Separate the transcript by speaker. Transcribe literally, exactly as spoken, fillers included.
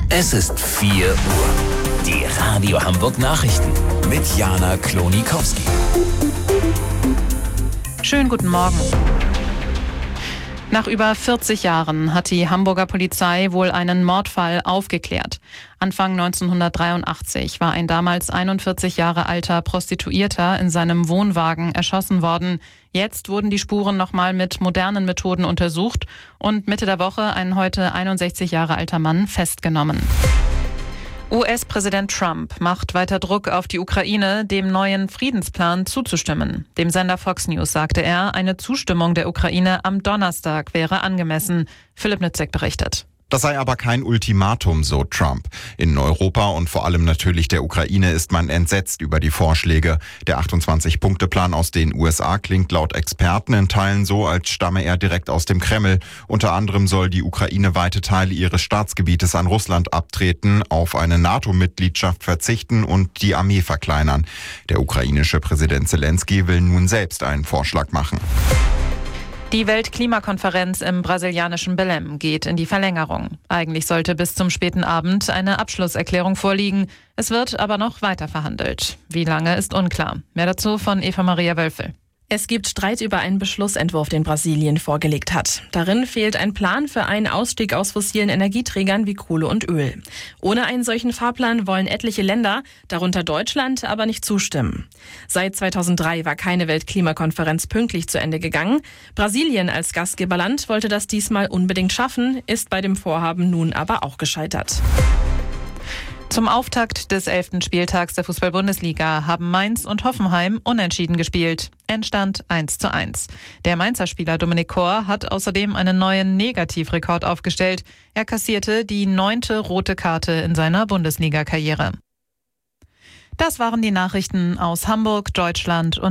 Speaker 1: Es ist vier Uhr. Die Radio Hamburg Nachrichten mit Jana Klonikowski.
Speaker 2: Schönen guten Morgen. Nach über vierzig Jahren hat die Hamburger Polizei wohl einen Mordfall aufgeklärt. Anfang neunzehnhundertdreiundachtzig war ein damals einundvierzig Jahre alter Prostituierter in seinem Wohnwagen erschossen worden. Jetzt wurden die Spuren nochmal mit modernen Methoden untersucht und Mitte der Woche ein heute einundsechzig Jahre alter Mann festgenommen. U S-Präsident Trump macht weiter Druck auf die Ukraine, dem neuen Friedensplan zuzustimmen. Dem Sender Fox News sagte er, eine Zustimmung der Ukraine am Donnerstag wäre angemessen. Philipp Nützek berichtet.
Speaker 3: Das sei aber kein Ultimatum, so Trump. In Europa und vor allem natürlich der Ukraine ist man entsetzt über die Vorschläge. Der achtundzwanzig-Punkte-Plan aus den U S A klingt laut Experten in Teilen so, als stamme er direkt aus dem Kreml. Unter anderem soll die Ukraine weite Teile ihres Staatsgebietes an Russland abtreten, auf eine NATO-Mitgliedschaft verzichten und die Armee verkleinern. Der ukrainische Präsident Zelensky will nun selbst einen Vorschlag machen.
Speaker 2: Die Weltklimakonferenz im brasilianischen Belém geht in die Verlängerung. Eigentlich sollte bis zum späten Abend eine Abschlusserklärung vorliegen. Es wird aber noch weiter verhandelt. Wie lange ist unklar. Mehr dazu von Eva Maria Wölfel.
Speaker 4: Es gibt Streit über einen Beschlussentwurf, den Brasilien vorgelegt hat. Darin fehlt ein Plan für einen Ausstieg aus fossilen Energieträgern wie Kohle und Öl. Ohne einen solchen Fahrplan wollen etliche Länder, darunter Deutschland, aber nicht zustimmen. Seit zweitausenddrei war keine Weltklimakonferenz pünktlich zu Ende gegangen. Brasilien als Gastgeberland wollte das diesmal unbedingt schaffen, ist bei dem Vorhaben nun aber auch gescheitert.
Speaker 2: Zum Auftakt des elften Spieltags der Fußball-Bundesliga haben Mainz und Hoffenheim unentschieden gespielt. Endstand eins zu eins. Der Mainzer Spieler Dominik Kor hat außerdem einen neuen Negativrekord aufgestellt. Er kassierte die neunte rote Karte in seiner Bundesliga-Karriere. Das waren die Nachrichten aus Hamburg, Deutschland und